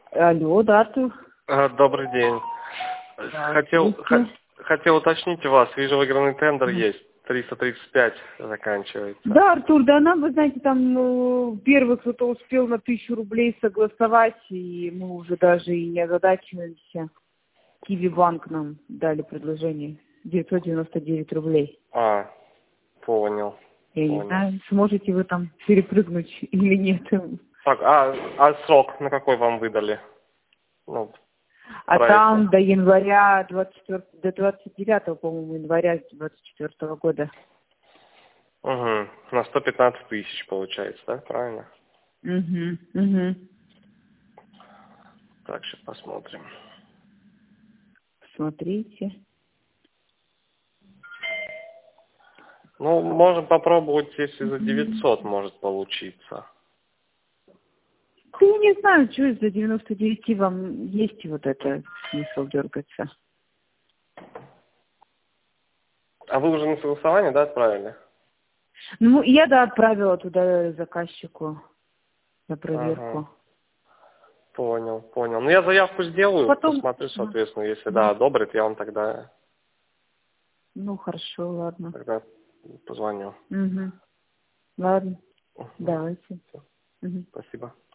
Алло, да, Артур. Добрый день. Хотел уточнить у вас, вижу, выигранный тендер есть, 335 заканчивается. Да, Артур, да, нам, вы знаете, там первый кто-то успел на 1000 рублей согласовать, и мы уже даже и не озадачиваемся. Киви-банк нам дали предложение 999 рублей. Понял. Я не знаю, сможете вы там перепрыгнуть или нет. Так, а срок на какой вам выдали? Там до января 24, до 29, по-моему, января 24 года. Угу. На 115 тысяч получается, да? Правильно? Угу. Так, сейчас посмотрим. Смотрите. Можем попробовать, если за 900 может получиться. Да я не знаю, что из-за 99 вам есть вот это смысл дергаться. А вы уже на согласование, да, отправили? Я, да, отправила туда заказчику на проверку. Ага. Понял. Я заявку сделаю, посмотрю, соответственно, если одобрит, я вам тогда... Хорошо, ладно. Тогда позвоню. Ладно, давайте. Спасибо.